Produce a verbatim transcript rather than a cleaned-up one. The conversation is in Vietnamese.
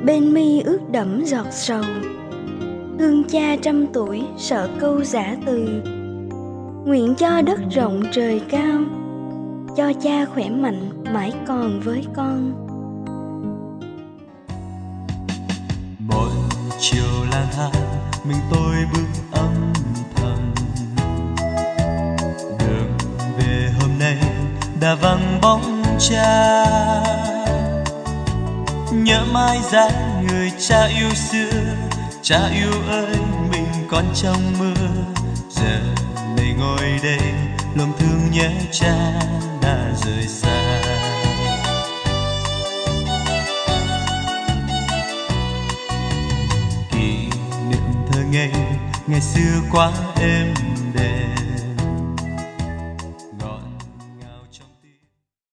bên mi ướt đẫm giọt sầu. Thương cha trăm tuổi sợ câu giã từ, nguyện cho đất rộng trời cao, cho cha khỏe mạnh mãi còn với con. Mỗi chiều lang thang mình tôi bước âm thầm, đường về hôm nay đã vắng bóng cha. Nhớ mãi dáng người cha yêu xưa, cha yêu ơi mình còn trong mưa. Giờ này ngồi đây lòng thương nhớ cha đã rời xa. Kỷ niệm thơ ngây ngày xưa quá êm đềm,